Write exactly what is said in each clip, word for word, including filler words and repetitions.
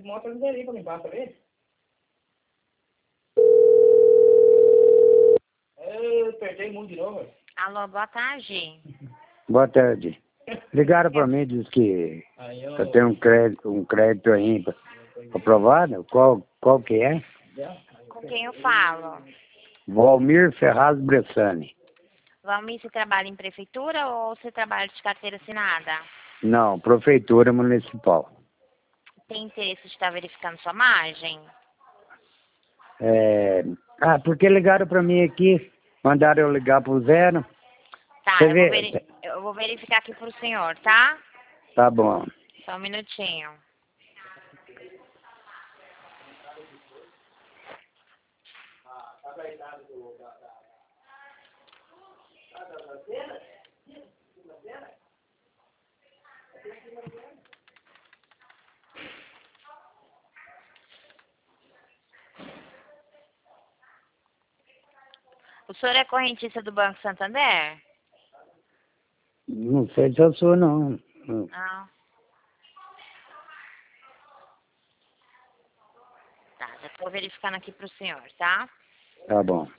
mostra eles ali pra limpar, sabe? Eu perdi muito de novo. Alô, boa tarde. Boa tarde. Ligaram para mim, diz que Aí eu... eu tenho um crédito, um crédito aí aprovado. Qual, qual que é? Com quem eu falo? Valmir Ferraz Bressani. Valmir, você trabalha em prefeitura ou você trabalha de carteira assinada? Não, Prefeitura Municipal. Tem interesse de estar verificando sua margem? É... Ah, porque ligaram para mim aqui, mandaram eu ligar pro zero. Tá, Você eu vou, vê? veri... eu vou verificar aqui pro senhor, tá? Tá bom. Só um minutinho. O senhor é correntista do Banco Santander? Não sei se eu sou, não. Não. Tá, já tô verificando aqui pro senhor, tá? Tá bom.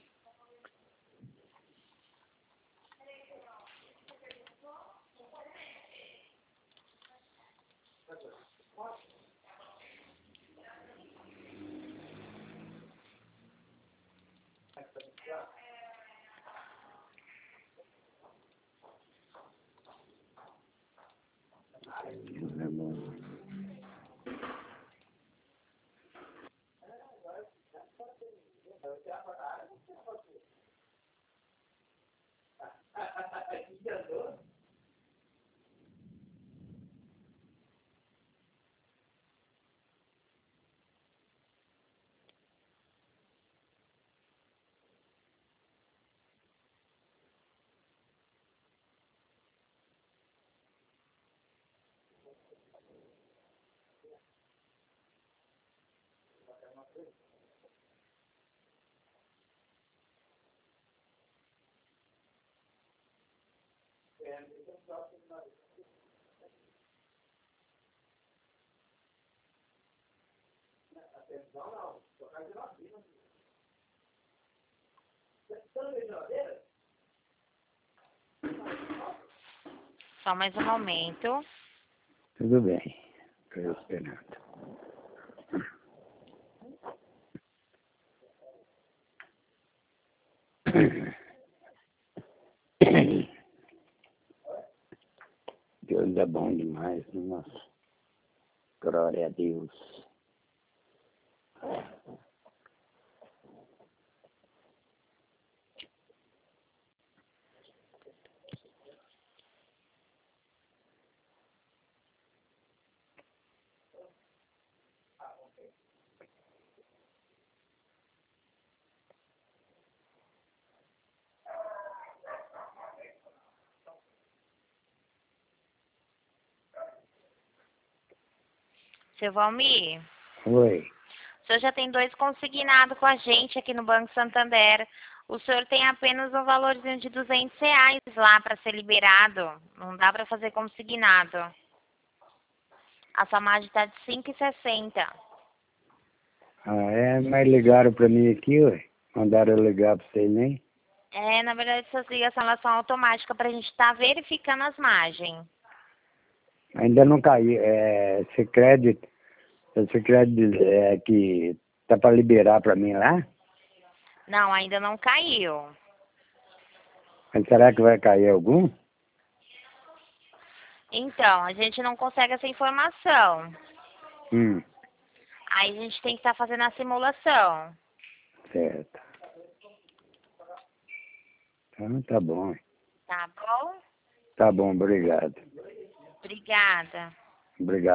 Só mais um momento. Tudo bem. Estou esperando. Deus é bom demais, nossa. Glória a Deus. Seu Valmir, Oi. o senhor já tem dois consignados com a gente aqui no Banco Santander. O senhor tem apenas um valorzinho de duzentos reais lá para ser liberado. Não dá para fazer consignado. A sua margem está de cinco e sessenta. Ah, é? Mas ligaram para mim aqui, ué. Mandaram eu ligar para vocês, nem? É, na verdade, essas ligações elas são automáticas para a gente estar verificando as margens. Ainda não caiu. É, esse crédito, esse crédito é, que tá para liberar para mim lá? Não, ainda não caiu. Mas será que vai cair algum? Então, a gente não consegue essa informação. Hum, Aí a gente tem que estar fazendo a simulação. certo. Então tá bom. Tá bom? Tá bom, obrigado. Obrigada. Obrigado.